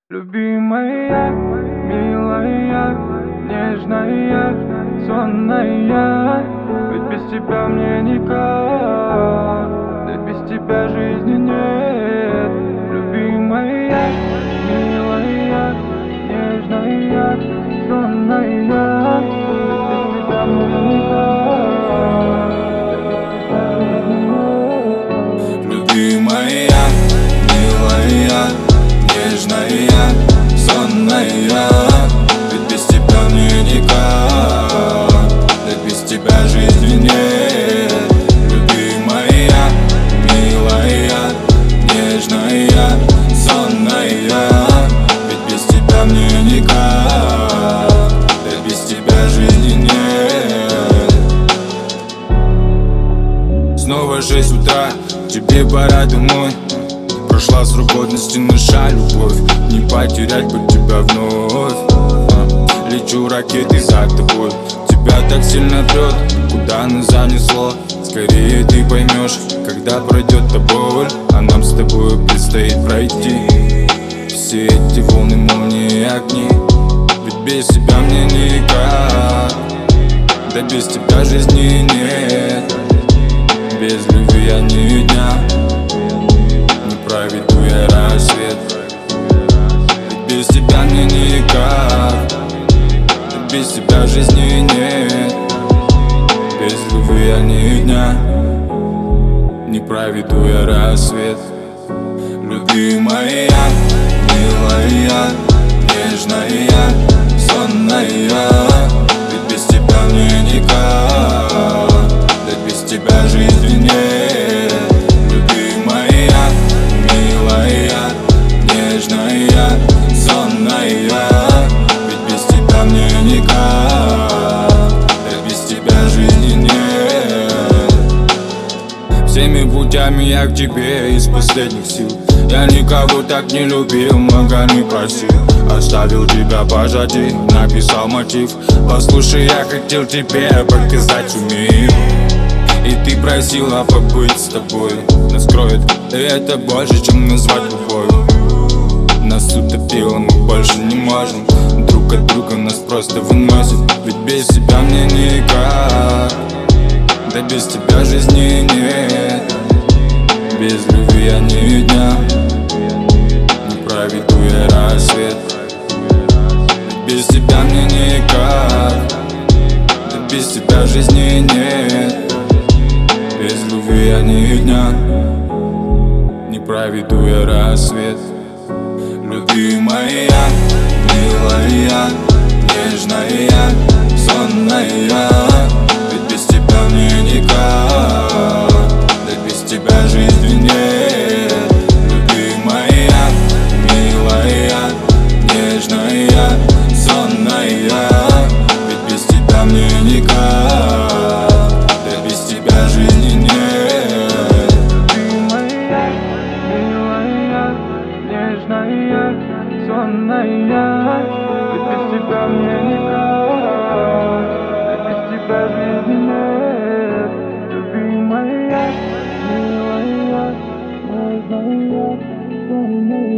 Любимая, милая, нежная, сонная. Ведь без тебя мне никак, да без тебя жизни нет. Любимая, милая, нежная, сонная. Ведь без тебя мне никак, да без тебя жизни нет. Любимая, милая, нежная, сонная. Ведь без тебя мне никак, да без тебя жизни нет. Любимая, милая, нежная, сонная. Ведь без тебя мне никак, да без тебя жизни нет. Снова 6 утра, тебе пора домой. Прошла срок годности, наша любовь. Не потерять бы тебя вновь. Лечу ракетой за тобой. Тебя так сильно прет, куда нас занесло. Скорее ты поймешь, когда пройдет та боль. А нам с тобой предстоит пройти все эти волны, молнии и огни. Ведь без тебя мне никак, да без тебя жизни нет. Без любви я ни дня не проведу я рассвет. Ведь без тебя мне никак, да без тебя жизни нет. Без любви я ни дня не проведу я рассвет. Любимая, милая, нежная, сонная. Ведь без тебя мне никак, да без тебя жизни нет. Любимая, милая, нежная, сонная. Ведь без тебя мне никак, да без тебя жизни нет. Всеми путями я к тебе из последних сил. Я никого так не любил, много не просил. Оставил тебя позади, написал мотив. Послушай, я хотел тебе показать умею. И ты просила побыть с тобой. Нас кроет, и это больше, чем назвать любовью. Нас утопило, мы больше не можем. Друг от друга нас просто выносит. Ведь без тебя мне никак, да без тебя жизни нет. Без любви я ни дня не проведу я рассвет. Ведь без тебя мне никак, да без тебя жизни нет. Без любви я ни дня не проведу я рассвет. Любимая, милая, нежная, сонная. Ведь без тебя мне никак, да без тебя жизни нет. Любимая, милая, нежная, сонная. Ведь без тебя мне никак, да без тебя жизни нет. Любимая, милая, нежная, сонная. Ведь без тебя мне никак, да без тебя жизни нет. Любимая, милая, нежная, сонная.